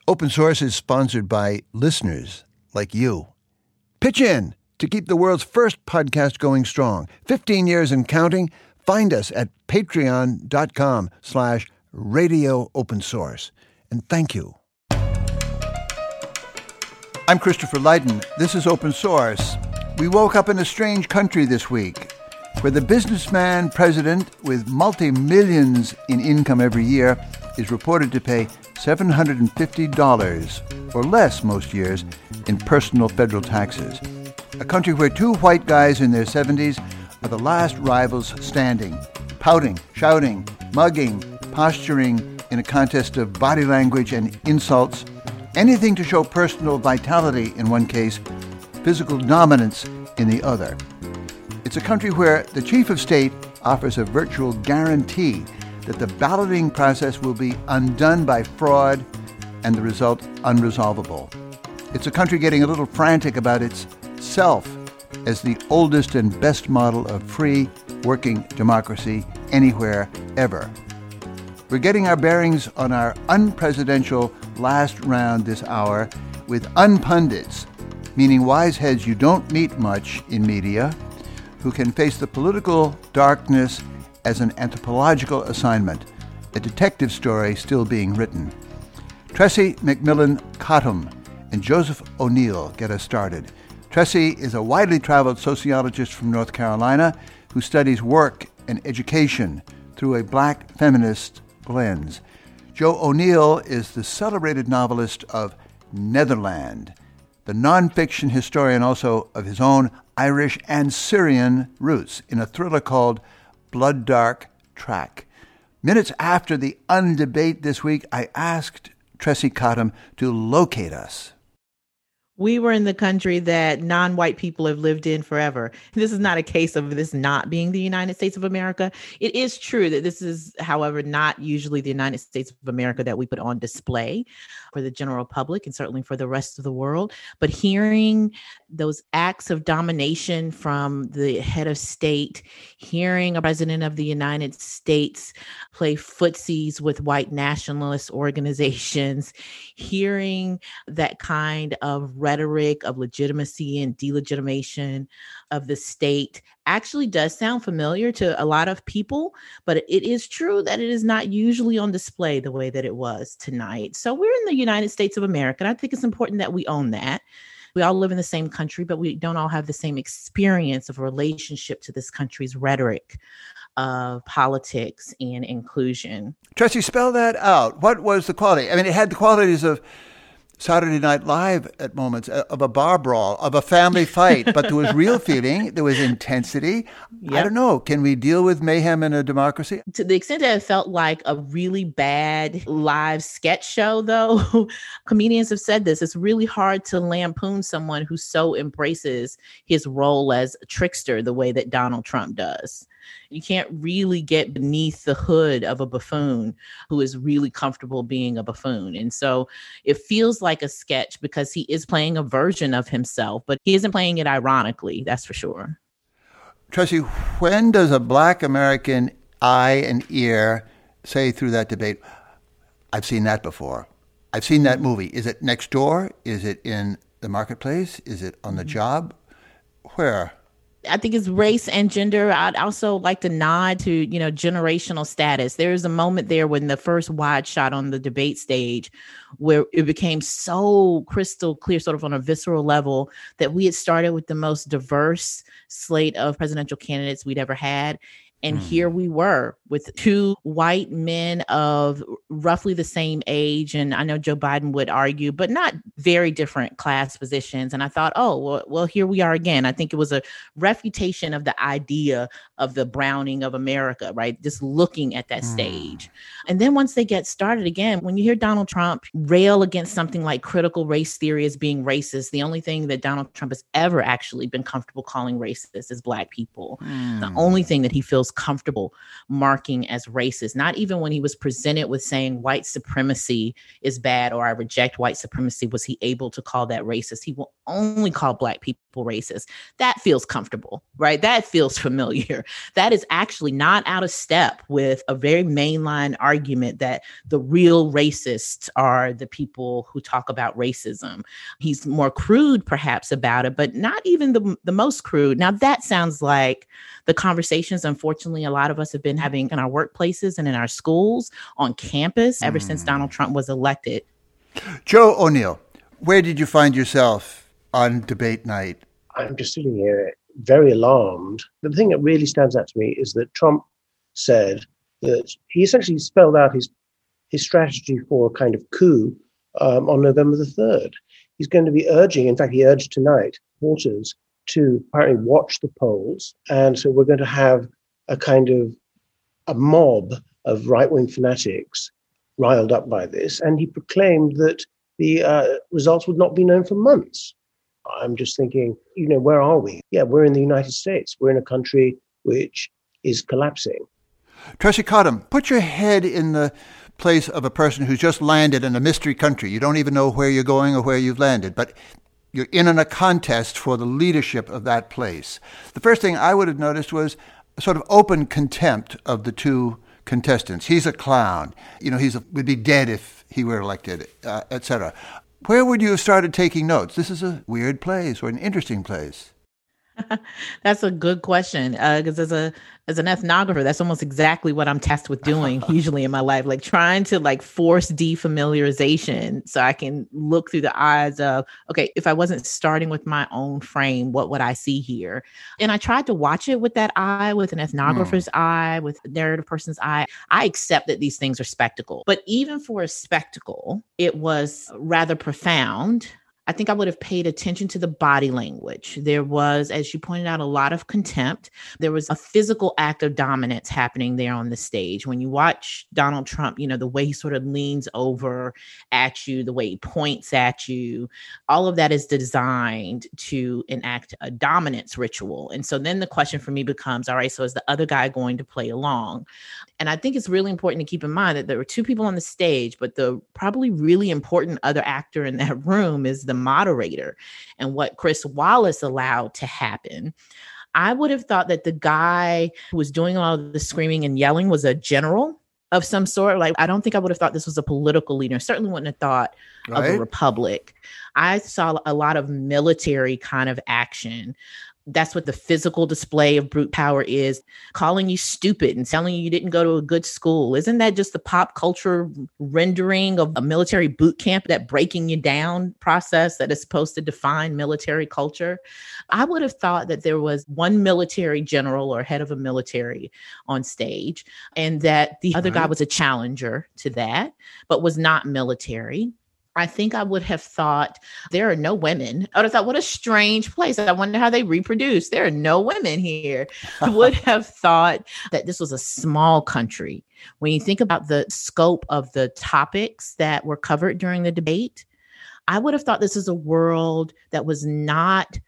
Open Source is sponsored by listeners like you. Pitch in to keep the world's first podcast going strong. 15 years and counting. Find us at patreon.com/radio open source. And thank you. I'm Christopher Lydon. This is Open Source. We woke up in a strange country this week where the businessman president with multi-millions in income every year is reported to pay $750 or less most years in personal federal taxes. A country where two white guys in their 70s are the last rivals standing, pouting, shouting, mugging, posturing in a contest of body language and insults, anything to show personal vitality in one case, physical dominance in the other. It's a country where the chief of state offers a virtual guarantee that the balloting process will be undone by fraud and the result unresolvable. It's a country getting a little frantic about its self as the oldest and best model of free, working democracy anywhere, ever. We're getting our bearings on our unpresidential last round this hour with unpundits, meaning wise heads you don't meet much in media, who can face the political darkness as an anthropological assignment, a detective story still being written. Tressie McMillan Cottom and Joseph O'Neill get us started. Tressie is a widely traveled sociologist from North Carolina who studies work and education through a black feminist lens. Joe O'Neill is the celebrated novelist of Netherland, the nonfiction historian also of his own Irish and Syrian roots in a thriller called Blood Dark Track. Minutes after the undebate this week, I asked Tressie Cottom to locate us. We were in the country that non-white people have lived in forever. This is not a case of this not being the United States of America. It is true that this is, however, not usually the United States of America that we put on display for the general public and certainly for the rest of the world. But hearing those acts of domination from the head of state, hearing a president of the United States play footsies with white nationalist organizations, hearing that kind of rhetoric of legitimacy and delegitimation of the state actually does sound familiar to a lot of people, but it is true that it is not usually on display the way that it was tonight. So we're in the United States of America, and I think it's important that we own that. We all live in the same country, but we don't all have the same experience of relationship to this country's rhetoric of politics and inclusion. Tressie, spell that out. What was the quality? I mean, it had the qualities of Saturday Night Live at moments, of a bar brawl, of a family fight, but there was real feeling, there was intensity. Yep. I don't know. Can we deal with mayhem in a democracy? To the extent that it felt like a really bad live sketch show, though, comedians have said this, it's really hard to lampoon someone who so embraces his role as a trickster the way that Donald Trump does. You can't really get beneath the hood of a buffoon who is really comfortable being a buffoon. And so it feels like a sketch because he is playing a version of himself, but he isn't playing it ironically, that's for sure. Tressie, when does a Black American eye and ear say through that debate, I've seen that before. I've seen that movie. Is it next door? Is it in the marketplace? Is it on the job? Where? I think it's race and gender. I'd also like to nod to, generational status. There is a moment there when the first wide shot on the debate stage where it became so crystal clear, sort of on a visceral level, that we had started with the most diverse slate of presidential candidates we'd ever had. And here we were with two white men of roughly the same age. And I know Joe Biden would argue, but not very different class positions. And I thought, well, here we are again. I think it was a refutation of the idea of the Browning of America, right? Just looking at that stage. And then once they get started again, when you hear Donald Trump rail against something like critical race theory as being racist, the only thing that Donald Trump has ever actually been comfortable calling racist is Black people. The only thing that he feels feels comfortable marking as racist. Not even when he was presented with saying white supremacy is bad or I reject white supremacy was he able to call that racist. He will only call Black people racist. That feels comfortable, right? That feels familiar. That is actually not out of step with a very mainline argument that the real racists are the people who talk about racism. He's more crude perhaps about it, but not even the most crude. Now that sounds like the conversations, unfortunately, a lot of us have been having in our workplaces and in our schools, on campus, ever since Donald Trump was elected. Joe O'Neill, where did you find yourself on debate night? I'm just sitting here very alarmed. The thing that really stands out to me is that Trump said that he essentially spelled out his strategy for a kind of coup on November the 3rd. He's going to be urging, in fact, he urged tonight, voters to apparently watch the polls. And so we're going to have a kind of a mob of right-wing fanatics riled up by this. And he proclaimed that the results would not be known for months. I'm just thinking, where are we? Yeah, we're in the United States. We're in a country which is collapsing. Tracy Cottom, put your head in the place of a person who's just landed in a mystery country. You don't even know where you're going or where you've landed, but you're in a contest for the leadership of that place. The first thing I would have noticed was a sort of open contempt of the two contestants. He's a clown. Would be dead if he were elected, etc. Where would you have started taking notes? This is a weird place or an interesting place. That's a good question. Because as an ethnographer, that's almost exactly what I'm tasked with doing usually in my life, like trying to force defamiliarization so I can look through the eyes of, okay, if I wasn't starting with my own frame, what would I see here? And I tried to watch it with that eye, with an ethnographer's eye, with a narrative person's eye. I accept that these things are spectacle, but even for a spectacle, it was rather profound. I think I would have paid attention to the body language. There was, as you pointed out, a lot of contempt. There was a physical act of dominance happening there on the stage. When you watch Donald Trump, the way he sort of leans over at you, the way he points at you, all of that is designed to enact a dominance ritual. And so then the question for me becomes, all right, so is the other guy going to play along? And I think it's really important to keep in mind that there were two people on the stage, but the probably really important other actor in that room is the moderator and what Chris Wallace allowed to happen. I would have thought that the guy who was doing all of the screaming and yelling was a general of some sort. I don't think I would have thought this was a political leader. Certainly wouldn't have thought of a republic. I saw a lot of military kind of action. That's what the physical display of brute power is, calling you stupid and telling you didn't go to a good school. Isn't that just the pop culture rendering of a military boot camp, that breaking you down process that is supposed to define military culture? I would have thought that there was one military general or head of a military on stage, and that the other guy was a challenger to that, but was not military. I think I would have thought there are no women. I would have thought, what a strange place. I wonder how they reproduce. There are no women here. I would have thought that this was a small country. When you think about the scope of the topics that were covered during the debate, I would have thought this is a world that was not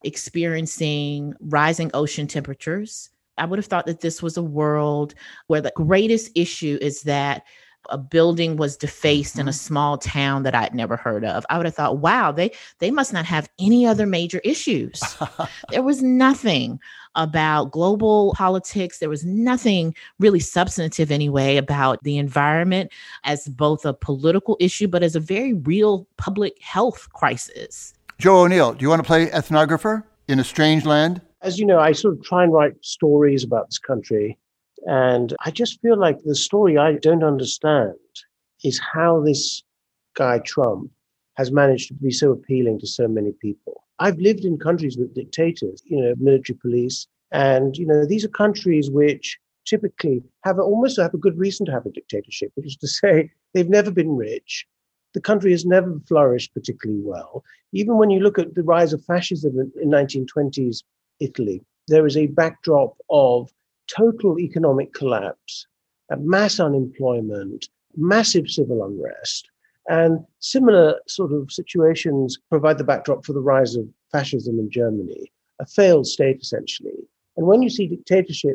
experiencing rising ocean temperatures. I would have thought that this was a world where the greatest issue is that a building was defaced in a small town that I'd never heard of. I would have thought, wow, they must not have any other major issues. There was nothing about global politics. There was nothing really substantive anyway about the environment as both a political issue, but as a very real public health crisis. Joe O'Neill, do you want to play ethnographer in a strange land? As you know, I sort of try and write stories about this country. And I just feel like the story I don't understand is how this guy Trump has managed to be so appealing to so many people. I've lived in countries with dictators, military police. And, these are countries which typically almost have a good reason to have a dictatorship, which is to say they've never been rich. The country has never flourished particularly well. Even when you look at the rise of fascism in 1920s Italy, there is a backdrop of total economic collapse, mass unemployment, massive civil unrest. And similar sort of situations provide the backdrop for the rise of fascism in Germany, a failed state essentially. And when you see dictatorships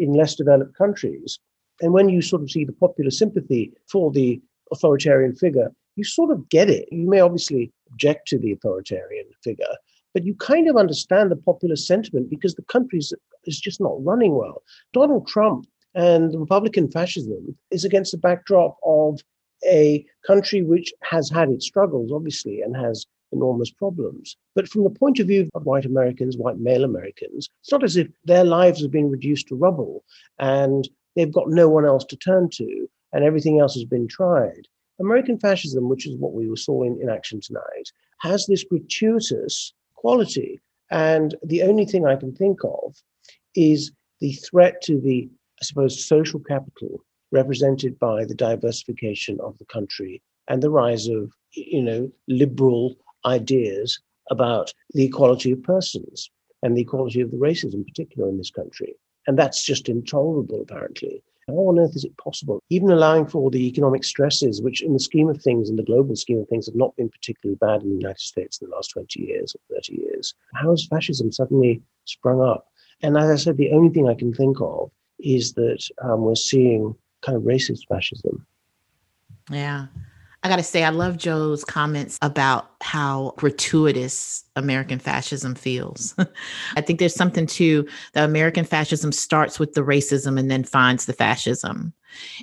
in less developed countries. And when you sort of see the popular sympathy for the authoritarian figure, you sort of get it. You may obviously object to the authoritarian figure, but you kind of understand the popular sentiment because the country is just not running well. Donald Trump and the Republican fascism is against the backdrop of a country which has had its struggles, obviously, and has enormous problems. But from the point of view of white Americans, white male Americans, it's not as if their lives have been reduced to rubble and they've got no one else to turn to and everything else has been tried. American fascism, which is what we saw in action tonight, has this gratuitous quality. And the only thing I can think of is the threat to the, I suppose, social capital represented by the diversification of the country and the rise of, liberal ideas about the equality of persons and the equality of the races in particular in this country. And that's just intolerable, apparently. How on earth is it possible, even allowing for the economic stresses, which in the scheme of things, in the global scheme of things, have not been particularly bad in the United States in the last 20 years or 30 years? How has fascism suddenly sprung up? And as I said, the only thing I can think of is that we're seeing kind of racist fascism. Yeah. I got to say, I love Joe's comments about how gratuitous American fascism feels. I think there's something to the American fascism starts with the racism and then finds the fascism.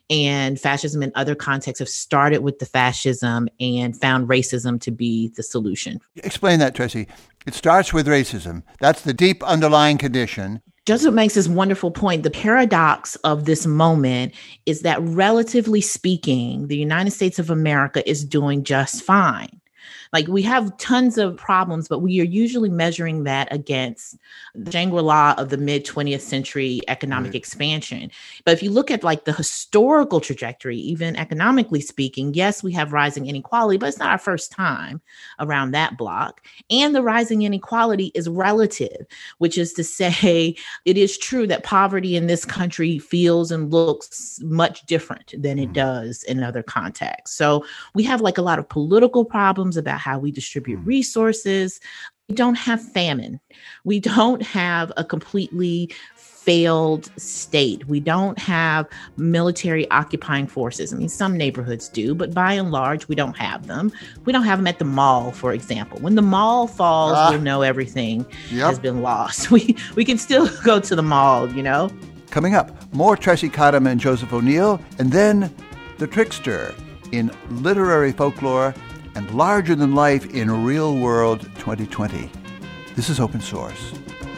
And fascism in other contexts have started with the fascism and found racism to be the solution. Explain that, Tracy. It starts with racism. That's the deep underlying condition. Joseph makes this wonderful point. The paradox of this moment is that, relatively speaking, the United States of America is doing just fine. Like, we have tons of problems, but we are usually measuring that against the Shangri-La of the mid-20th century economic expansion. But if you look at like the historical trajectory, even economically speaking, yes, we have rising inequality, but it's not our first time around that block. And the rising inequality is relative, which is to say, it is true that poverty in this country feels and looks much different than it does in other contexts. So we have like a lot of political problems about how we distribute resources. We don't have famine. We don't have a completely failed state. We don't have military occupying forces. I mean, some neighborhoods do, but by and large, we don't have them. We don't have them at the mall, for example. When the mall falls, we'll know everything has been lost. We can still go to the mall, Coming up, more Tracy Cottom and Joseph O'Neill, and then The Trickster in literary folklore and larger than life in real world 2020. This is Open Source.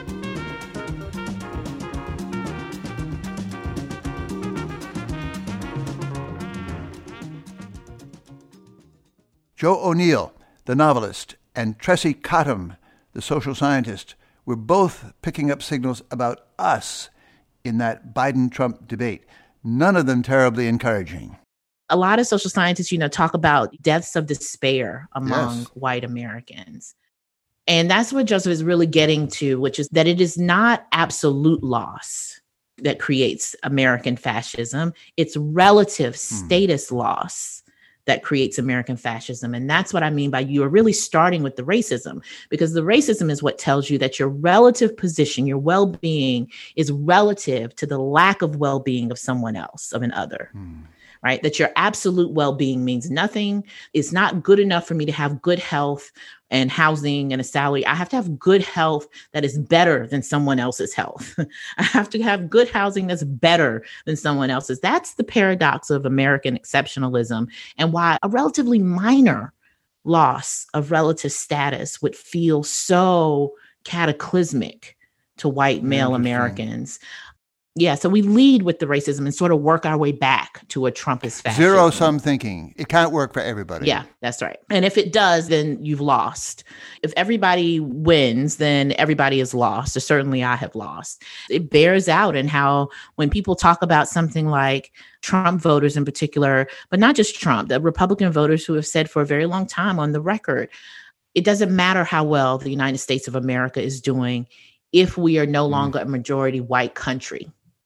Joe O'Neill, the novelist, and Tracy Cottom, the social scientist, were both picking up signals about us in that Biden-Trump debate. None of them terribly encouraging. A lot of social scientists, talk about deaths of despair among white Americans. And that's what Joseph is really getting to, which is that it is not absolute loss that creates American fascism. It's relative status loss that creates American fascism. And that's what I mean by you are really starting with the racism, because the racism is what tells you that your relative position, your well-being is relative to the lack of well-being of someone else, of an other. Right? That your absolute well-being means nothing. It's not good enough for me to have good health and housing and a salary. I have to have good health that is better than someone else's health. I have to have good housing that's better than someone else's. That's the paradox of American exceptionalism, and why a relatively minor loss of relative status would feel so cataclysmic to white male Americans. Yeah, so we lead with the racism and sort of work our way back to a Trumpist fascism. Zero-sum thinking. It can't work for everybody. Yeah, that's right. And if it does, then you've lost. If everybody wins, then everybody is lost. Or certainly I have lost. It bears out in how when people talk about something like Trump voters in particular, but not just Trump, the Republican voters who have said for a very long time on the record, it doesn't matter how well the United States of America is doing if we are no longer a majority white country.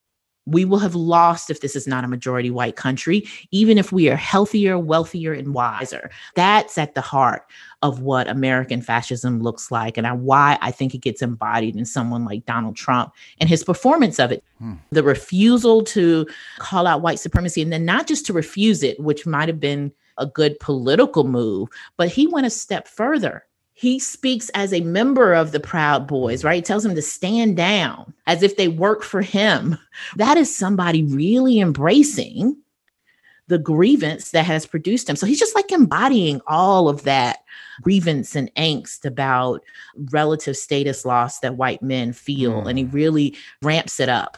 We will have lost if this is not a majority white country, even if we are healthier, wealthier, and wiser. That's at the heart of what American fascism looks like, and why I think it gets embodied in someone like Donald Trump and his performance of it. The refusal to call out white supremacy, and then not just to refuse it, which might have been a good political move, but he went a step further. He speaks as a member of the Proud Boys, right? He tells them to stand down as if they work for him. That is somebody really embracing the grievance that has produced him. So he's just like embodying all of that grievance and angst about relative status loss that white men feel. And he really ramps it up.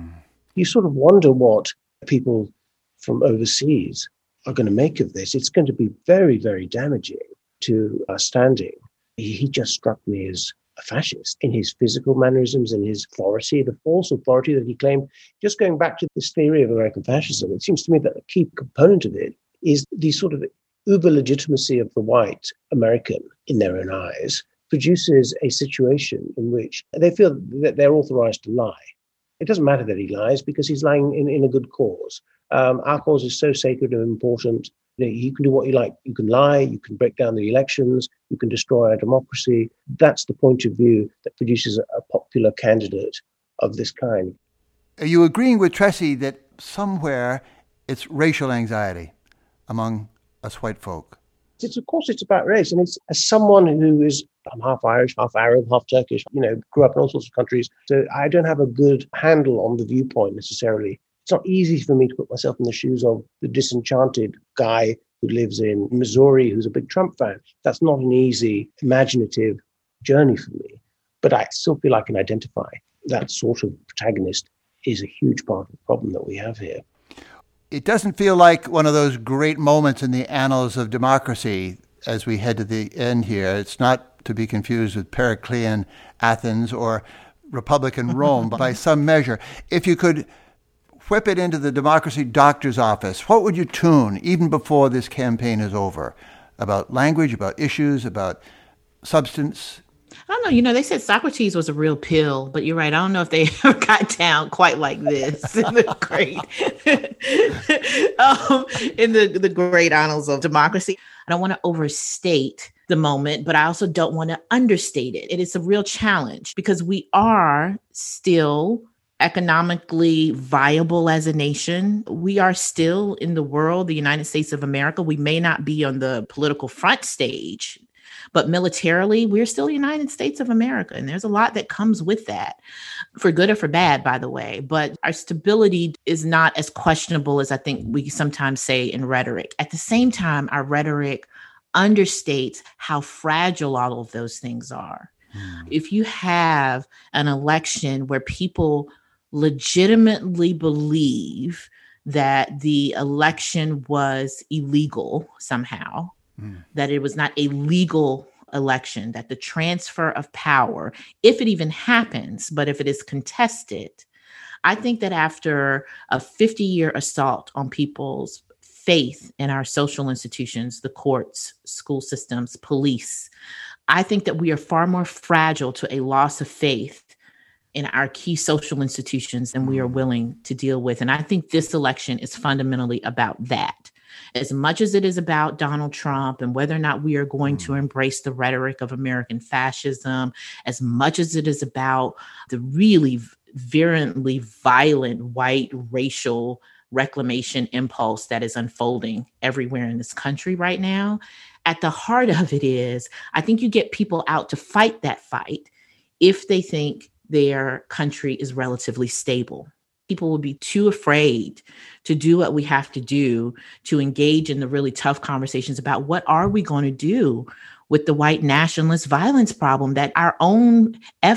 You sort of wonder what people from overseas are going to make of this. It's going to be very, very damaging to our standing. He just struck me as a fascist in his physical mannerisms and his authority, the false authority that he claimed. Just going back to this theory of American fascism, it seems to me that a key component of it is the sort of uber legitimacy of the white American in their own eyes produces a situation in which they feel that they're authorized to lie. It doesn't matter that he lies because he's lying in a good cause. Our cause is so sacred and important. You can do what you like. You can lie, you can break down the elections, you can destroy our democracy. That's the point of view that produces a popular candidate of this kind. Are you agreeing with Tressie that somewhere it's racial anxiety among us white folk? Of course, it's about race. And it's as someone who is, I'm half Irish, half Arab, half Turkish, grew up in all sorts of countries. So I don't have a good handle on the viewpoint necessarily. It's not easy for me to put myself in the shoes of the disenchanted guy who lives in Missouri, who's a big Trump fan. That's not an easy, imaginative journey for me. But I still feel I can identify that sort of protagonist is a huge part of the problem that we have here. It doesn't feel like one of those great moments in the annals of democracy as we head to the end here. It's not to be confused with Periclean Athens or Republican Rome by some measure. If you could whip it into the democracy doctor's office, what would you tune even before this campaign is over? About language, about issues, about substance? I don't know. They said Socrates was a real pill, but you're right. I don't know if they ever got down quite like this in the great annals of democracy. I don't want to overstate the moment, but I also don't want to understate it. It is a real challenge because we are still economically viable as a nation. We are still in the world, the United States of America. We may not be on the political front stage, but militarily, we're still the United States of America. And there's a lot that comes with that, for good or for bad, by the way. But our stability is not as questionable as I think we sometimes say in rhetoric. At the same time, our rhetoric understates how fragile all of those things are. If you have an election where people legitimately believe that the election was illegal somehow, that it was not a legal election, that the transfer of power, if it even happens, but if it is contested, I think that after a 50-year assault on people's faith in our social institutions, the courts, school systems, police, I think that we are far more fragile to a loss of faith in our key social institutions than we are willing to deal with. And I think this election is fundamentally about that. As much as it is about Donald Trump and whether or not we are going to embrace the rhetoric of American fascism, as much as it is about the really virulently violent white racial reclamation impulse that is unfolding everywhere in this country right now, at the heart of it is, I think you get people out to fight that fight if they think their country is relatively stable. People will be too afraid to do what we have to do to engage in the really tough conversations about what are we going to do with the white nationalist violence problem that our own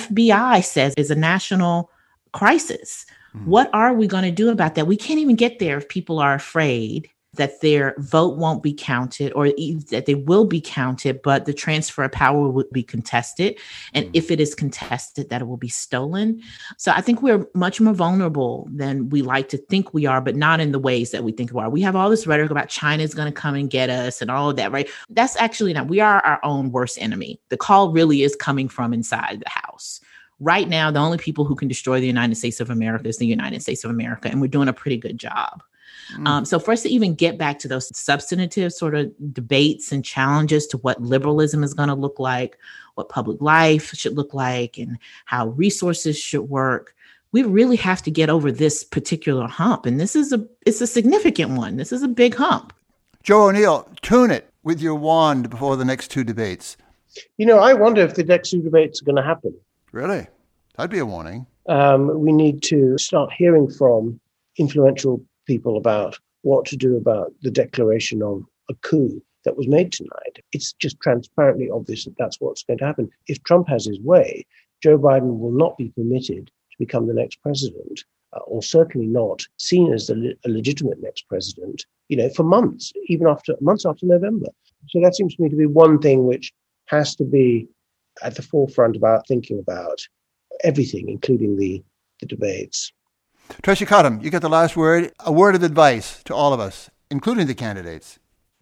FBI says is a national crisis. What are we going to do about that? We can't even get there if people are afraid that their vote won't be counted or that they will be counted, but the transfer of power will be contested. And if it is contested, that it will be stolen. So I think we're much more vulnerable than we like to think we are, but not in the ways that we think we are. We have all this rhetoric about China's going to come and get us and all of that, right? That's actually not. We are our own worst enemy. The call really is coming from inside the house. Right now, the only people who can destroy the United States of America is the United States of America, and we're doing a pretty good job. So for us to even get back to those substantive sort of debates and challenges to what liberalism is going to look like, what public life should look like, and how resources should work, we really have to get over this particular hump. And it's a significant one. This is a big hump. Joe O'Neill, tune it with your wand before the next two debates. I wonder if the next two debates are going to happen. Really? That'd be a warning. We need to start hearing from influential people about what to do about the declaration of a coup that was made tonight. It's just transparently obvious that that's what's going to happen. If Trump has his way, Joe Biden will not be permitted to become the next president, or certainly not seen as a legitimate next president, for months, even months after November. So that seems to me to be one thing which has to be at the forefront about thinking about everything, including the debates. Tracy Cottom, you get the last word. A word of advice to all of us, including the candidates.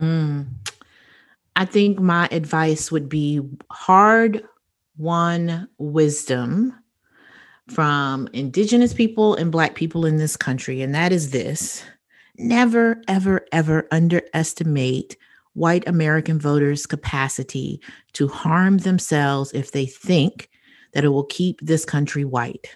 I think my advice would be hard-won wisdom from Indigenous people and Black people in this country, and that is this: never, ever, ever underestimate white American voters' capacity to harm themselves if they think that it will keep this country white.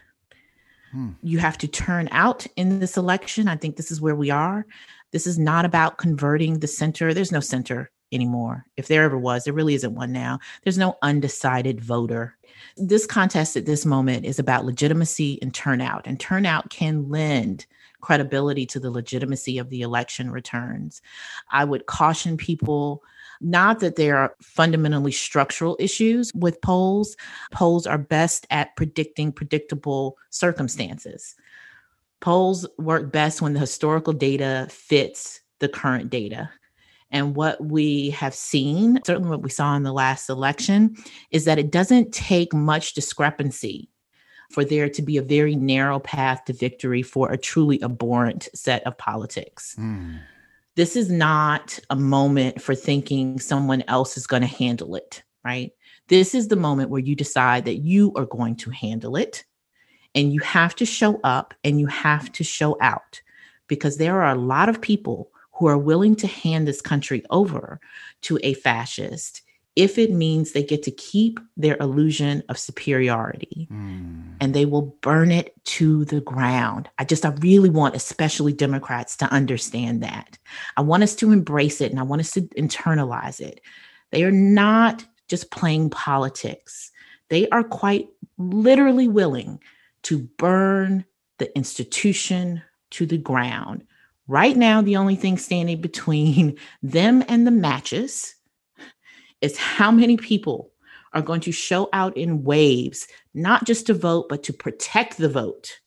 You have to turn out in this election. I think this is where we are. This is not about converting the center. There's no center anymore. If there ever was, there really isn't one now. There's no undecided voter. This contest at this moment is about legitimacy and turnout can lend credibility to the legitimacy of the election returns. I would caution people, not that there are fundamentally structural issues with polls. Polls are best at predicting predictable circumstances. Polls work best when the historical data fits the current data. And what we have seen, certainly what we saw in the last election, is that it doesn't take much discrepancy for there to be a very narrow path to victory for a truly abhorrent set of politics. This is not a moment for thinking someone else is going to handle it, right? This is the moment where you decide that you are going to handle it, and you have to show up and you have to show out, because there are a lot of people who are willing to hand this country over to a fascist if it means they get to keep their illusion of superiority, and they will burn it to the ground. I really want especially Democrats to understand that. I want us to embrace it, and I want us to internalize it. They are not just playing politics. They are quite literally willing to burn the institution to the ground. Right now, the only thing standing between them and the matches is how many people are going to show out in waves, not just to vote, but to protect the vote,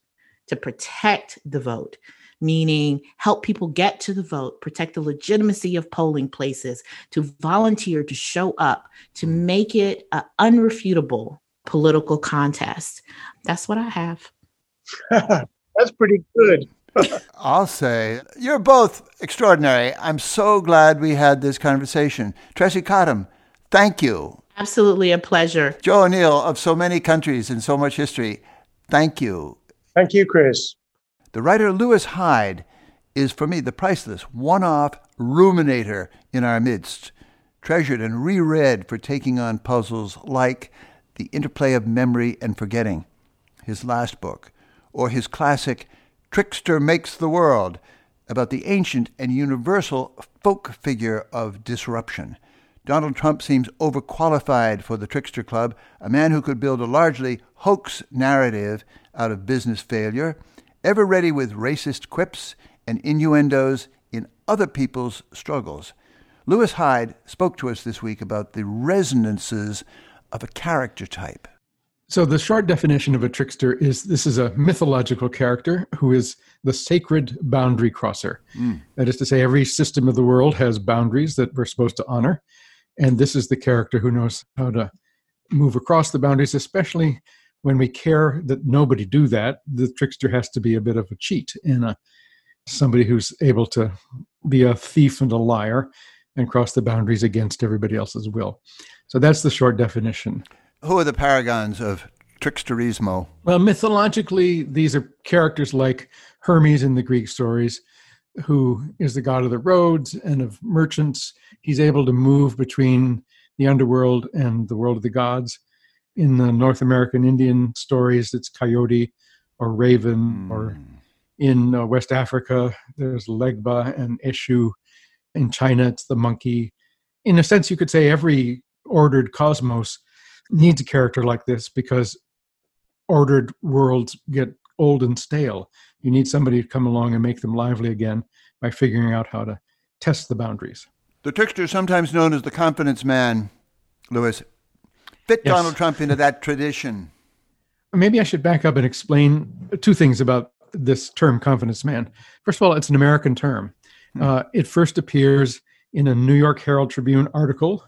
meaning help people get to the vote, protect the legitimacy of polling places, to volunteer, to show up, to make it an unrefutable political contest. That's what I have. That's pretty good. I'll say, you're both extraordinary. I'm so glad we had this conversation. Tracy Cottom, thank you. Absolutely a pleasure. Joe O'Neill, of so many countries and so much history, thank you. Thank you, Chris. The writer Lewis Hyde is, for me, the priceless one-off ruminator in our midst, treasured and reread for taking on puzzles like The Interplay of Memory and Forgetting, his last book, or his classic Trickster Makes the World, about the ancient and universal folk figure of disruption. Donald Trump seems overqualified for the Trickster Club, a man who could build a largely hoax narrative out of business failure, ever ready with racist quips and innuendos in other people's struggles. Lewis Hyde spoke to us this week about the resonances of a character type. So the short definition of a trickster is this is a mythological character who is the sacred boundary crosser. That is to say, every system of the world has boundaries that we're supposed to honor. And this is the character who knows how to move across the boundaries, especially when we care that nobody do that. The trickster has to be a bit of a cheat and somebody who's able to be a thief and a liar and cross the boundaries against everybody else's will. So that's the short definition. Who are the paragons of tricksterismo? Well, mythologically, these are characters like Hermes in the Greek stories, who is the god of the roads and of merchants. He's able to move between the underworld and the world of the gods. In the North American Indian stories, it's Coyote or Raven, or in West Africa, there's Legba and Eshu. In China, it's the monkey. In a sense, you could say every ordered cosmos needs a character like this, because ordered worlds get old and stale. You need somebody to come along and make them lively again by figuring out how to test the boundaries. The trickster, sometimes known as the confidence man, Louis, fit Yes. Donald Trump into that tradition. Maybe I should back up and explain two things about this term, confidence man. First of all, it's an American term. It first appears in a New York Herald Tribune article,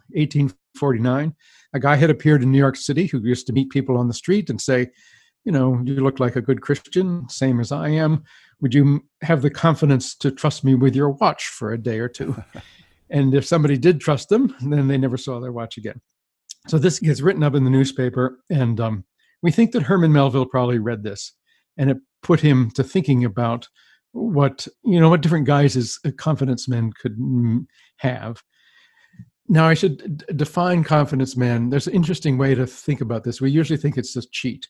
1849. A guy had appeared in New York City who used to meet people on the street and say, you look like a good Christian, same as I am. Would you have the confidence to trust me with your watch for a day or two? And if somebody did trust them, then they never saw their watch again. So this gets written up in the newspaper, and we think that Herman Melville probably read this, and it put him to thinking about what different guises confidence men could have. Now, I should define confidence man. There's an interesting way to think about this. We usually think it's a cheat.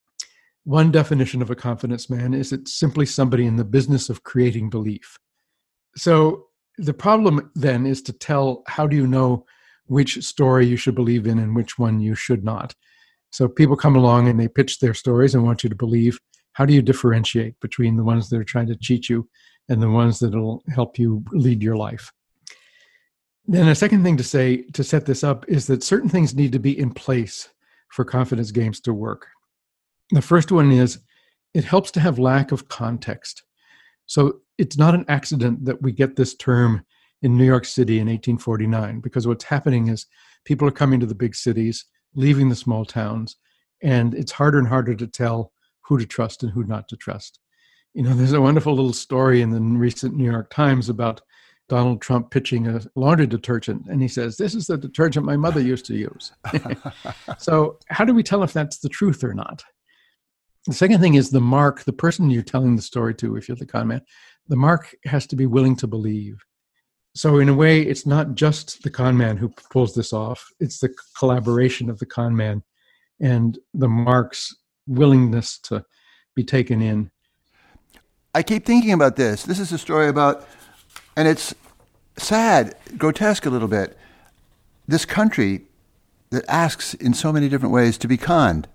One definition of a confidence man is it's simply somebody in the business of creating belief. So the problem then is to tell, how do you know which story you should believe in and which one you should not? So people come along and they pitch their stories and want you to believe. How do you differentiate between the ones that are trying to cheat you and the ones that will help you lead your life? Then a second thing to say to set this up is that certain things need to be in place for confidence games to work. The first one is it helps to have lack of context. So it's not an accident that we get this term in New York City in 1849, because what's happening is people are coming to the big cities, leaving the small towns, and it's harder and harder to tell who to trust and who not to trust. There's a wonderful little story in the recent New York Times about Donald Trump pitching a laundry detergent, and he says, "This is the detergent my mother used to use." So how do we tell if that's the truth or not? The second thing is the mark, the person you're telling the story to, if you're the con man, the mark has to be willing to believe. So in a way, it's not just the con man who pulls this off. It's the collaboration of the con man and the mark's willingness to be taken in. I keep thinking about this. This is a story about, and it's sad, grotesque a little bit, this country that asks in so many different ways to be conned.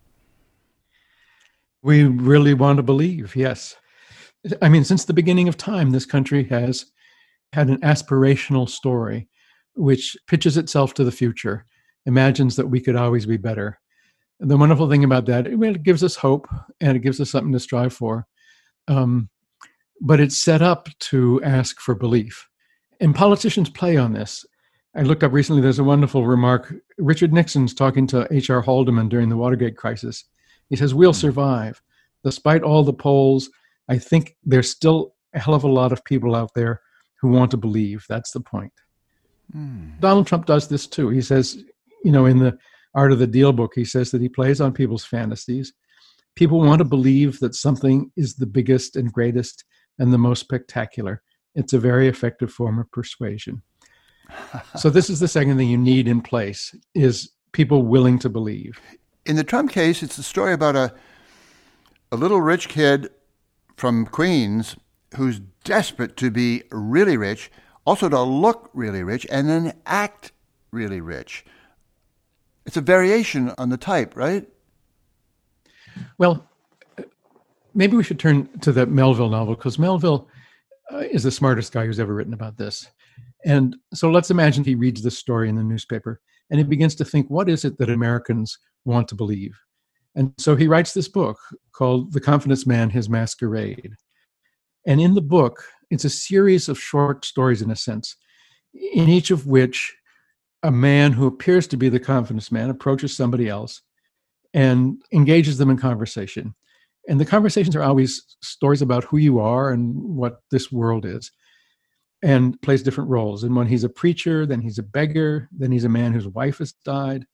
We really want to believe, yes. I mean, since the beginning of time, this country has had an aspirational story which pitches itself to the future, imagines that we could always be better. And the wonderful thing about that, it gives us hope and it gives us something to strive for. But it's set up to ask for belief. And politicians play on this. I looked up recently, there's a wonderful remark. Richard Nixon's talking to H.R. Haldeman during the Watergate crisis. He says, "We'll survive. Despite all the polls, I think there's still a hell of a lot of people out there who want to believe." That's the point. Donald Trump does this too. He says, in the Art of the Deal book, he says that he plays on people's fantasies. People want to believe that something is the biggest and greatest and the most spectacular. It's a very effective form of persuasion. So this is the second thing you need in place, is people willing to believe. In the Trump case, it's a story about a little rich kid from Queens who's desperate to be really rich, also to look really rich, and then act really rich. It's a variation on the type, right? Well, maybe we should turn to the Melville novel, because Melville is the smartest guy who's ever written about this. And so let's imagine he reads this story in the newspaper and he begins to think, what is it that Americans want to believe? And so he writes this book called The Confidence Man, His Masquerade. And in the book, it's a series of short stories, in a sense, in each of which a man who appears to be the confidence man approaches somebody else and engages them in conversation. And the conversations are always stories about who you are and what this world is, and plays different roles. And when he's a preacher, then he's a beggar, then he's a man whose wife has died,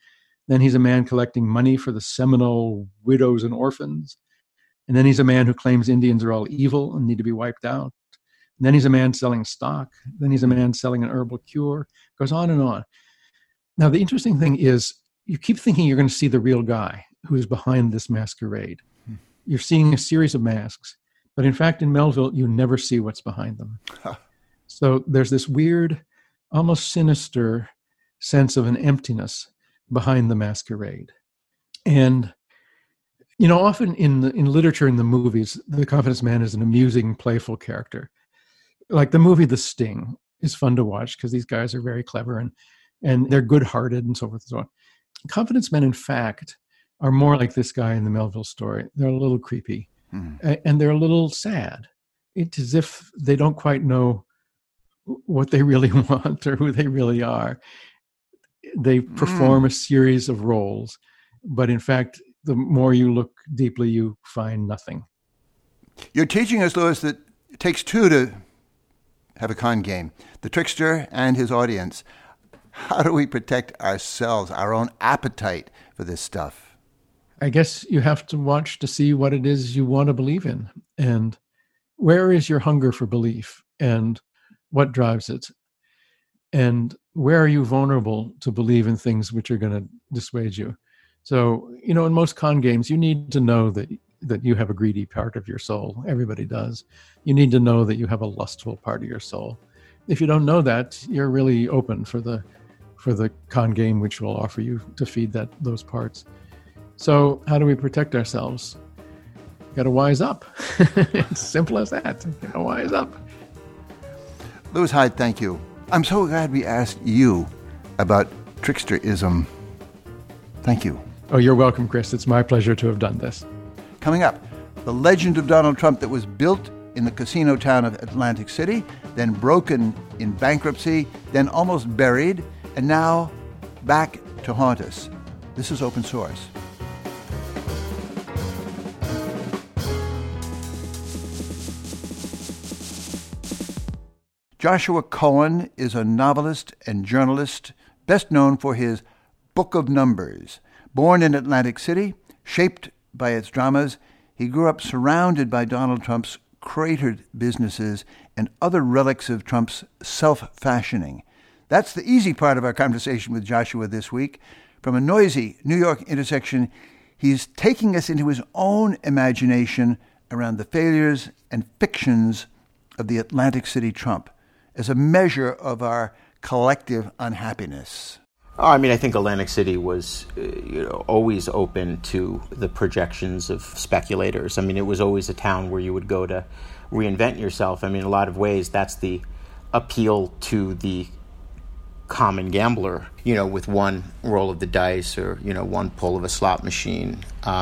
Then he's a man collecting money for the Seminole widows and orphans. And then he's a man who claims Indians are all evil and need to be wiped out. And then he's a man selling stock. Then he's a man selling an herbal cure. Goes on and on. Now, the interesting thing is you keep thinking you're going to see the real guy who is behind this masquerade. You're seeing a series of masks. But in fact, in Melville, you never see what's behind them. So there's this weird, almost sinister sense of an emptiness behind the masquerade. And, you know, often in literature, in the movies, the confidence man is an amusing, playful character. Like the movie The Sting is fun to watch because these guys are very clever and they're good-hearted and so forth and so on. Confidence men, in fact, are more like this guy in the Melville story. They're a little creepy and they're a little sad. It's as if they don't quite know what they really want or who they really are. They perform a series of roles, but in fact, the more you look deeply, you find nothing. You're teaching us, Louis, that it takes two to have a con game, the trickster and his audience. How do we protect ourselves, our own appetite for this stuff? I guess you have to watch to see what it is you want to believe in. And where is your hunger for belief? And what drives it? And where are you vulnerable to believe in things which are going to dissuade you? So, you know, in most con games, you need to know that you have a greedy part of your soul. Everybody does. You need to know that you have a lustful part of your soul. If you don't know that, you're really open for the con game which will offer you to feed those parts. So how do we protect ourselves? Got to wise up. It's simple as that. Got to wise up. Louis Hyde, thank you. I'm so glad we asked you about tricksterism. Thank you. Oh, you're welcome, Chris. It's my pleasure to have done this. Coming up, the legend of Donald Trump that was built in the casino town of Atlantic City, then broken in bankruptcy, then almost buried, and now back to haunt us. This is Open Source. Joshua Cohen is a novelist and journalist, best known for his Book of Numbers. Born in Atlantic City, shaped by its dramas, he grew up surrounded by Donald Trump's cratered businesses and other relics of Trump's self-fashioning. That's the easy part of our conversation with Joshua this week. From a noisy New York intersection, he's taking us into his own imagination around the failures and fictions of the Atlantic City Trump as a measure of our collective unhappiness. Oh, I mean, I think Atlantic City was always open to the projections of speculators. I mean, it was always a town where you would go to reinvent yourself. I mean, in a lot of ways, that's the appeal to the common gambler, with one roll of the dice or, one pull of a slot machine.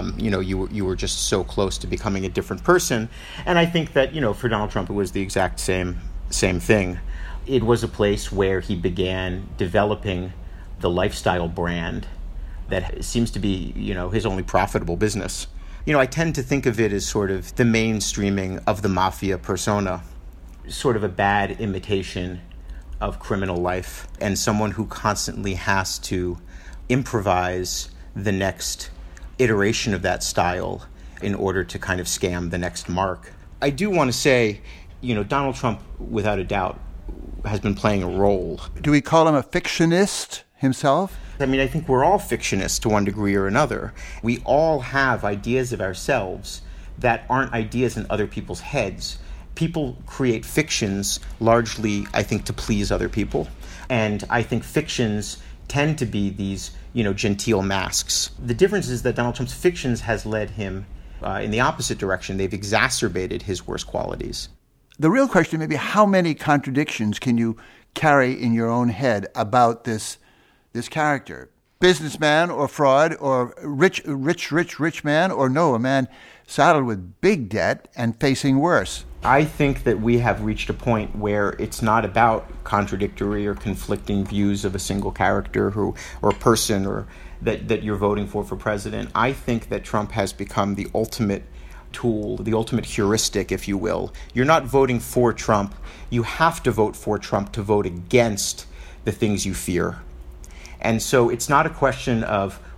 You were just so close to becoming a different person. And I think that, for Donald Trump, it was the exact same thing. It was a place where he began developing the lifestyle brand that seems to be, his only profitable business. I tend to think of it as sort of the mainstreaming of the mafia persona, sort of a bad imitation of criminal life, and someone who constantly has to improvise the next iteration of that style in order to kind of scam the next mark. I do want to say, Donald Trump, without a doubt, has been playing a role. Do we call him a fictionist himself? I mean, I think we're all fictionists to one degree or another. We all have ideas of ourselves that aren't ideas in other people's heads. People create fictions largely, I think, to please other people. And I think fictions tend to be these, genteel masks. The difference is that Donald Trump's fictions has led him in the opposite direction. They've exacerbated his worst qualities. The real question may be, how many contradictions can you carry in your own head about this character? Businessman or fraud or rich man, or no, a man saddled with big debt and facing worse. I think that we have reached a point where it's not about contradictory or conflicting views of a single character or person or that you're voting for president. I think that Trump has become the ultimate tool, the ultimate heuristic, if you will. You're not voting for Trump. You have to vote for Trump to vote against the things you fear. And so it's not a question of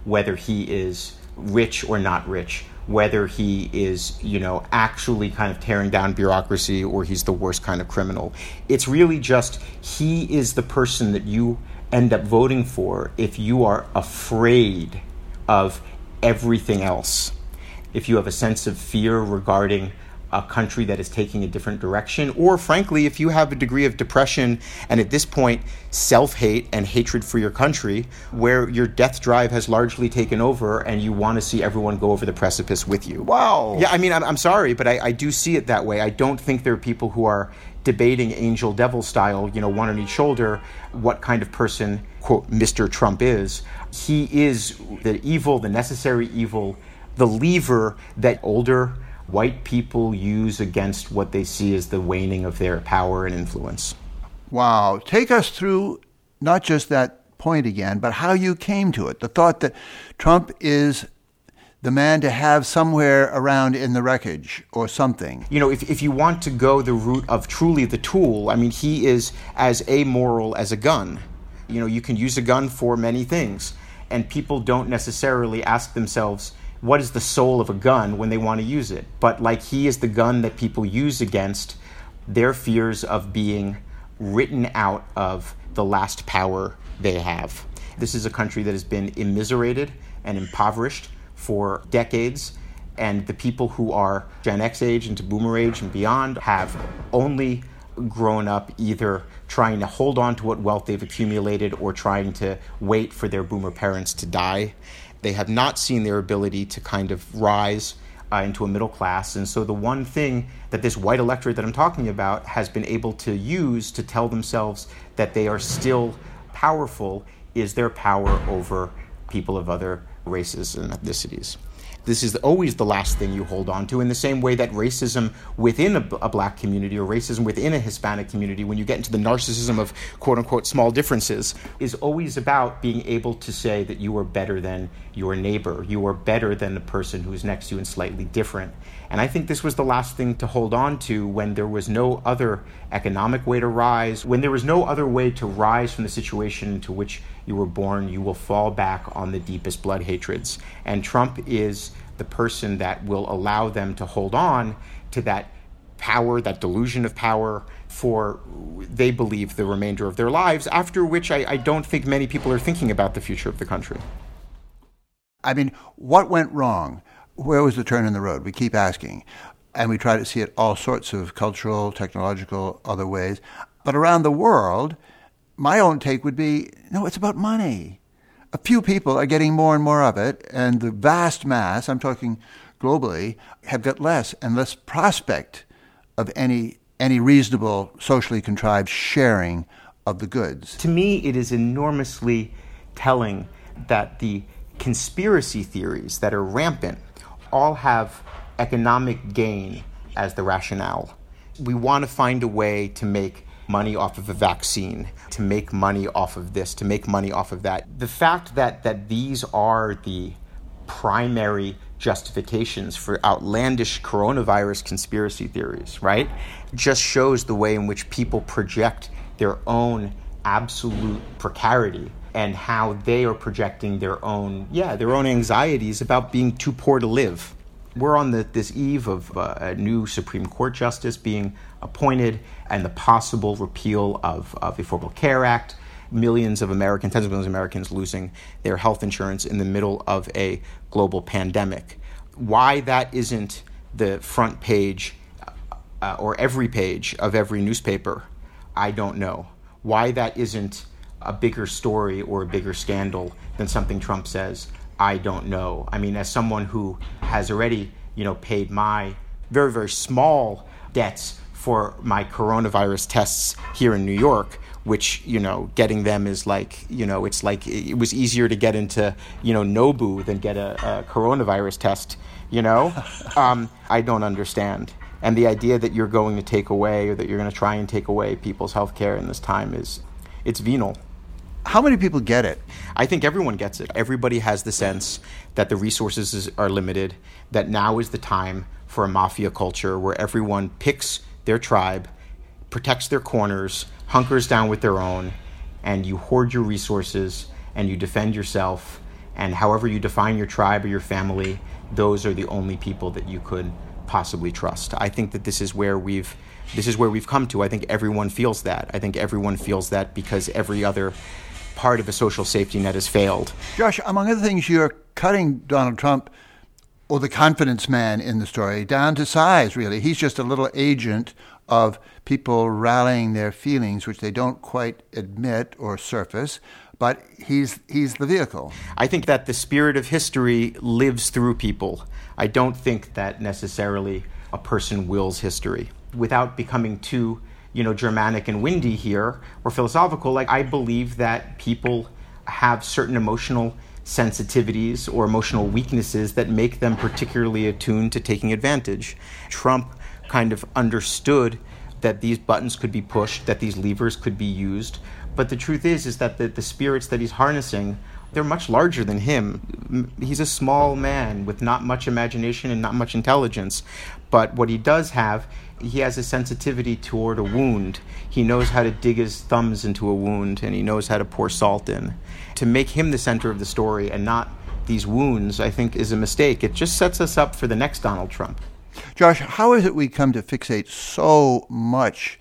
whether he is rich or not rich, whether he is, actually kind of tearing down bureaucracy or he's the worst kind of criminal. It's really just he is the person that you end up voting for if you are afraid of everything else. If you have a sense of fear regarding a country that is taking a different direction, or frankly, if you have a degree of depression and at this point, self-hate and hatred for your country, where your death drive has largely taken over and you want to see everyone go over the precipice with you. Wow. Yeah, I mean, I'm sorry, but I do see it that way. I don't think there are people who are debating angel devil style, one on each shoulder, what kind of person, quote, Mr. Trump is. He is the evil, the necessary evil, the lever that older white people use against what they see as the waning of their power and influence. Wow. Take us through not just that point again, but how you came to it. The thought that Trump is the man to have somewhere around in the wreckage or something. If you want to go the route of truly the tool, I mean, he is as amoral as a gun. You can use a gun for many things, and people don't necessarily ask themselves, what is the soul of a gun when they want to use it? But he is the gun that people use against their fears of being written out of the last power they have. This is a country that has been immiserated and impoverished for decades, and the people who are Gen X age into Boomer age and beyond have only grown up either trying to hold on to what wealth they've accumulated or trying to wait for their Boomer parents to die. They have not seen their ability to kind of rise into a middle class. And so the one thing that this white electorate that I'm talking about has been able to use to tell themselves that they are still powerful is their power over people of other races and ethnicities. This is always the last thing you hold on to, in the same way that racism within a black community or racism within a Hispanic community, when you get into the narcissism of quote-unquote small differences, is always about being able to say that you are better than your neighbor, you are better than the person who is next to you and slightly different. And I think this was the last thing to hold on to when there was no other economic way to rise, when there was no other way to rise from the situation into which you were born. You will fall back on the deepest blood hatreds. And Trump is the person that will allow them to hold on to that power, that delusion of power, for, they believe, the remainder of their lives, after which I don't think many people are thinking about the future of the country. I mean, what went wrong? Where was the turn in the road? We keep asking. And we try to see it all sorts of cultural, technological, other ways. But around the world, my own take would be, no, it's about money. A few people are getting more and more of it, and the vast mass, I'm talking globally, have got less and less prospect of any reasonable, socially contrived sharing of the goods. To me, it is enormously telling that the conspiracy theories that are rampant all have economic gain as the rationale. We want to find a way to make money off of a vaccine, to make money off of this, to make money off of that. The fact that these are the primary justifications for outlandish coronavirus conspiracy theories, right, just shows the way in which people project their own absolute precarity and how they are projecting their own anxieties about being too poor to live. We're on this eve of a new Supreme Court justice being appointed and the possible repeal of the Affordable Care Act. Millions of Americans, tens of millions of Americans losing their health insurance in the middle of a global pandemic. Why that isn't the front page or every page of every newspaper, I don't know. Why that isn't a bigger story or a bigger scandal than something Trump says, I don't know. I mean, as someone who has already, paid my very, very small debts for my coronavirus tests here in New York, which, getting them is it's like it was easier to get into, Nobu than get a coronavirus test, I don't understand. And the idea that you're going to take away or that you're going to try and take away people's health care in this time it's venal. How many people get it? I think everyone gets it. Everybody has the sense that the resources are limited, that now is the time for a mafia culture where everyone picks their tribe, protects their corners, hunkers down with their own, and you hoard your resources and you defend yourself And however you define your tribe or your family, those are the only people that you could possibly trust. I think that this is where we've come to. I think everyone feels that. I think everyone feels that because every other part of a social safety net has failed. Josh, among other things, you're cutting Donald Trump, or the confidence man in the story, down to size, really. He's just a little agent of people rallying their feelings, which they don't quite admit or surface, but he's the vehicle. I think that the spirit of history lives through people. I don't think that necessarily a person wills history. Without becoming too, Germanic and windy here or philosophical, I believe that people have certain emotional sensitivities or emotional weaknesses that make them particularly attuned to taking advantage. Trump kind of understood that these buttons could be pushed, that these levers could be used. But the truth is that the spirits that he's harnessing, they're much larger than him. He's a small man with not much imagination and not much intelligence. But what he does have, he has a sensitivity toward a wound. He knows how to dig his thumbs into a wound, and he knows how to pour salt in. To make him the center of the story and not these wounds, I think, is a mistake. It just sets us up for the next Donald Trump. Josh, how is it we come to fixate so much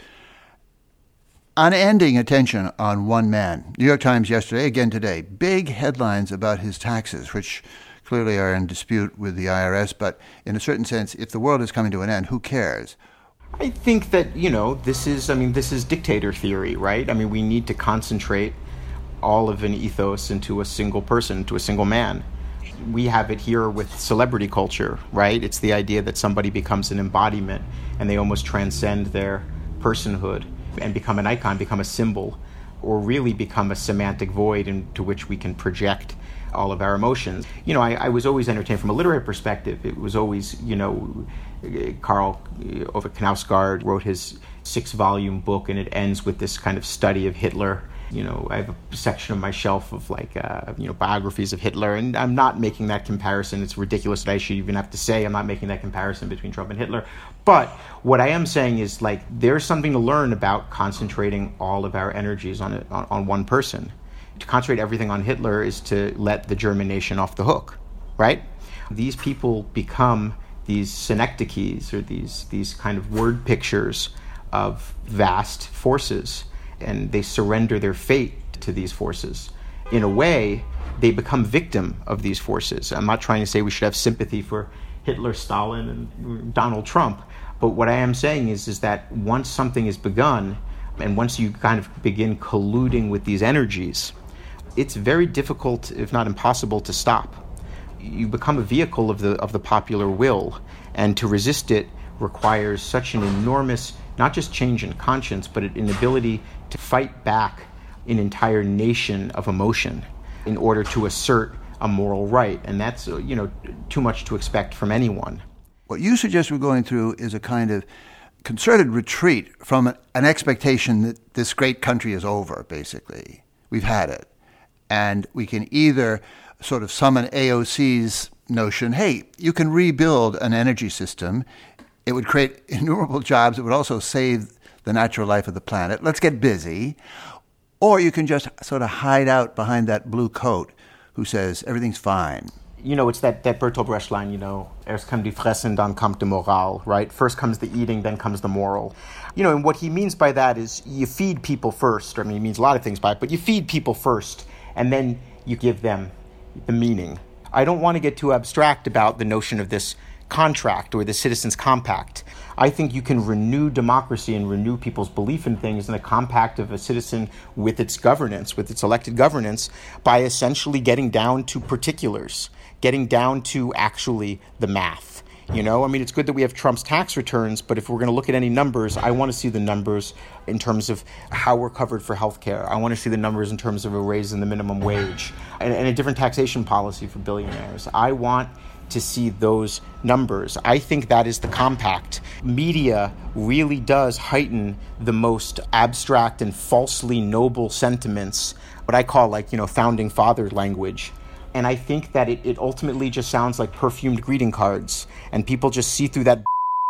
unending attention on one man? New York Times yesterday, again today, big headlines about his taxes, which clearly are in dispute with the IRS, but in a certain sense, if the world is coming to an end, who cares? I think that, this is dictator theory, right? We need to concentrate all of an ethos into a single person, to a single man. We have it here with celebrity culture, right? It's the idea that somebody becomes an embodiment and they almost transcend their personhood and become an icon, become a symbol, or really become a semantic void into which we can project all of our emotions. I was always entertained from a literary perspective. It was always, Karl Ove Knausgaard wrote his 6-volume book, and it ends with this kind of study of Hitler. I have a section on my shelf of biographies of Hitler, and I'm not making that comparison. It's ridiculous that I should even have to say I'm not making that comparison between Trump and Hitler. But what I am saying is there's something to learn about concentrating all of our energies on one person. To concentrate everything on Hitler is to let the German nation off the hook, right? These people become these synecdoches, or these kind of word pictures of vast forces, and they surrender their fate to these forces. In a way, they become victim of these forces. I'm not trying to say we should have sympathy for Hitler, Stalin, and Donald Trump, but what I am saying is that once something is begun, and once you kind of begin colluding with these energies, it's very difficult, if not impossible, to stop. You become a vehicle of the popular will, and to resist it requires such an enormous, not just change in conscience, but an ability to fight back an entire nation of emotion in order to assert a moral right. And that's, too much to expect from anyone. What you suggest we're going through is a kind of concerted retreat from an expectation that this great country is over, basically. We've had it. And we can either sort of summon AOC's notion, hey, you can rebuild an energy system. It would create innumerable jobs. It would also save the natural life of the planet. Let's get busy. Or you can just sort of hide out behind that blue coat who says everything's fine. It's that Bertolt Brecht line, erst kommt die Fressen, dann kommt die Moral, right? First comes the eating, then comes the moral. And what he means by that is you feed people first. He means a lot of things by it, but you feed people first, and then you give them the meaning. I don't want to get too abstract about the notion of this contract or the Citizens' Compact. I think you can renew democracy and renew people's belief in things in the compact of a citizen with its governance, with its elected governance, by essentially getting down to particulars, getting down to actually the math. It's good that we have Trump's tax returns, but if we're going to look at any numbers, I want to see the numbers in terms of how we're covered for health care. I want to see the numbers in terms of a raise in the minimum wage and a different taxation policy for billionaires. I want to see those numbers. I think that is the compact. Media really does heighten the most abstract and falsely noble sentiments, what I call founding father language. And I think that it ultimately just sounds like perfumed greeting cards, and people just see through that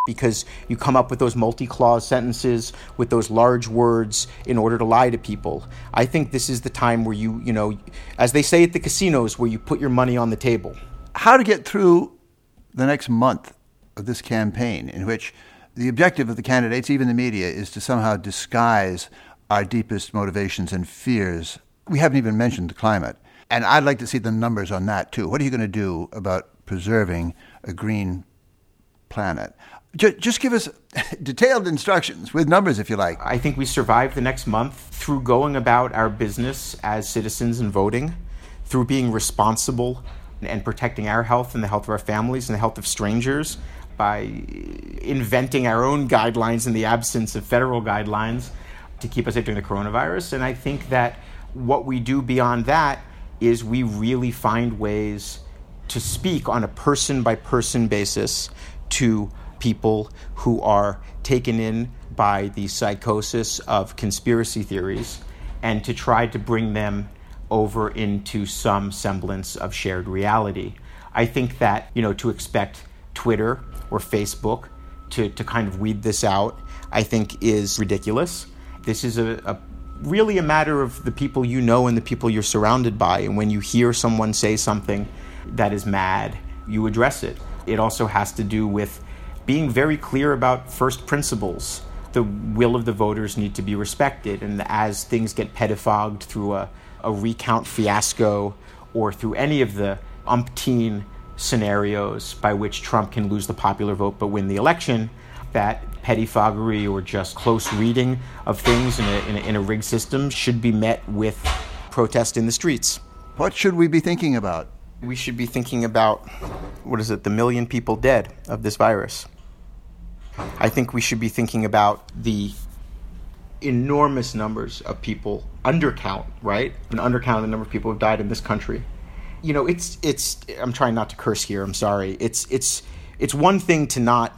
because you come up with those multi-clause sentences with those large words in order to lie to people. I think this is the time where you know, as they say at the casinos, where you put your money on the table. How to get through the next month of this campaign, in which the objective of the candidates, even the media, is to somehow disguise our deepest motivations and fears. We haven't even mentioned the climate. And I'd like to see the numbers on that, too. What are you going to do about preserving a green planet? Just give us detailed instructions with numbers, if you like. I think we survive the next month through going about our business as citizens and voting, through being responsible and protecting our health and the health of our families and the health of strangers, by inventing our own guidelines in the absence of federal guidelines to keep us safe during the coronavirus. And I think that what we do beyond that is we really find ways to speak on a person-by-person basis to people who are taken in by the psychosis of conspiracy theories, and to try to bring them over into some semblance of shared reality. I think that, to expect Twitter or Facebook to kind of weed this out, I think is ridiculous. This is really a matter of the people you know and the people you're surrounded by. And when you hear someone say something that is mad, you address it. It also has to do with being very clear about first principles. The will of the voters need to be respected. And as things get pettifogged through a recount fiasco or through any of the umpteen scenarios by which Trump can lose the popular vote but win the election, that pettifoggery or just close reading of things in a rigged system should be met with protest in the streets. What should we be thinking about? We should be thinking about, the million people dead of this virus. I think we should be thinking about the enormous numbers of people, undercount, right? An undercount of the number of people who died in this country. It's I'm trying not to curse here, I'm sorry. It's one thing to not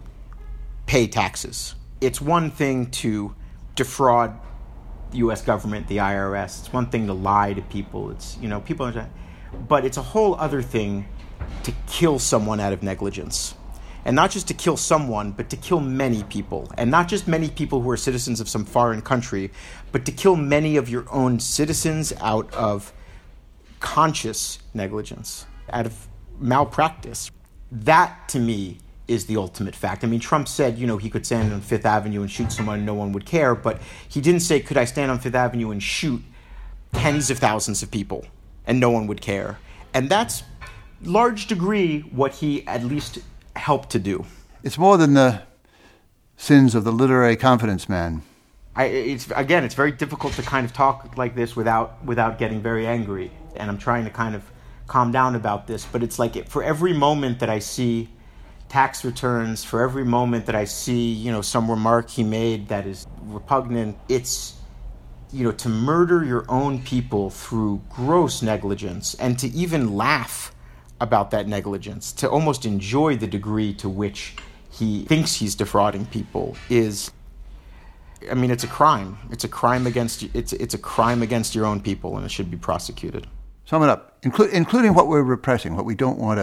pay taxes. It's one thing to defraud the U.S. government, the IRS. It's one thing to lie to people. It's, people are, but it's a whole other thing to kill someone out of negligence. And not just to kill someone, but to kill many people. And not just many people who are citizens of some foreign country, but to kill many of your own citizens out of conscious negligence, out of malpractice. That, to me, is the ultimate fact. I mean, Trump said, he could stand on Fifth Avenue and shoot someone and no one would care, but he didn't say, could I stand on Fifth Avenue and shoot tens of thousands of people and no one would care? And that's, large degree, what he at least helped to do. It's more than the sins of the literary confidence man. It's very difficult to kind of talk like this without getting very angry. And I'm trying to kind of calm down about this. But it's like for every moment that I see tax returns, for every moment that I see, some remark he made that is repugnant, it's, to murder your own people through gross negligence and to even laugh about that negligence, to almost enjoy the degree to which he thinks he's defrauding people is, it's a crime. It's a crime against it's a crime against your own people, and it should be prosecuted. Sum it up, including what we're repressing, what we don't want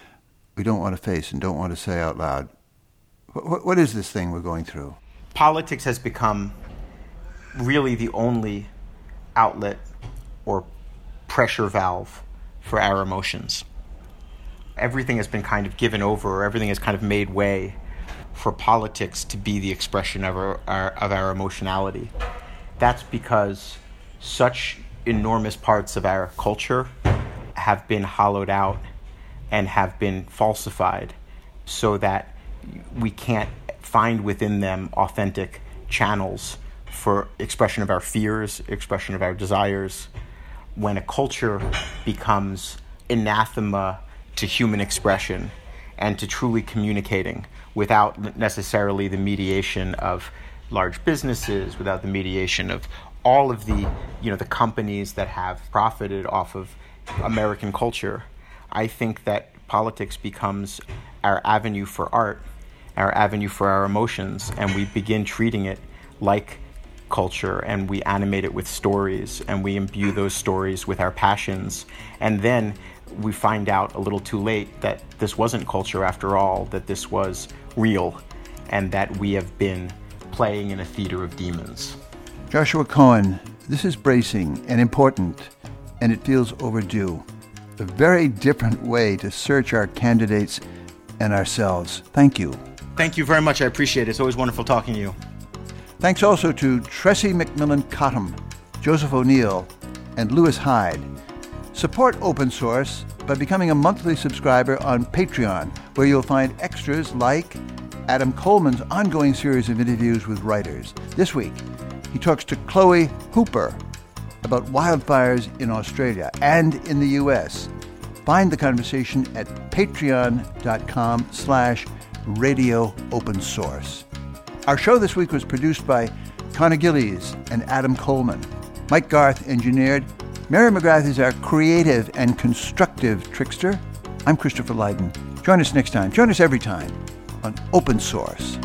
to face and don't want to say out loud. What is this thing we're going through? Politics has become really the only outlet or pressure valve for our emotions. Everything has been kind of given over, or everything has kind of made way for politics to be the expression of our emotionality. That's because such enormous parts of our culture have been hollowed out and have been falsified so that we can't find within them authentic channels for expression of our fears, expression of our desires. When a culture becomes anathema to human expression and to truly communicating without necessarily the mediation of large businesses, without the mediation of all of the, the companies that have profited off of American culture, I think that politics becomes our avenue for art, our avenue for our emotions, and we begin treating it like culture, and we animate it with stories, and we imbue those stories with our passions, and then we find out a little too late that this wasn't culture after all, that this was real, and that we have been playing in a theater of demons. Joshua Cohen, this is bracing and important, and it feels overdue. A very different way to search our candidates and ourselves. Thank you. Thank you very much. I appreciate it. It's always wonderful talking to you. Thanks also to Tressie McMillan Cottom, Joseph O'Neill, and Lewis Hyde. Support Open Source by becoming a monthly subscriber on Patreon, where you'll find extras like Adam Coleman's ongoing series of interviews with writers. This week, he talks to Chloe Hooper about wildfires in Australia and in the U.S. Find the conversation at patreon.com/radio open source. Our show this week was produced by Connor Gillies and Adam Coleman. Mike Garth engineered. Mary McGrath is our creative and constructive trickster. I'm Christopher Lydon. Join us next time. Join us every time on Open Source.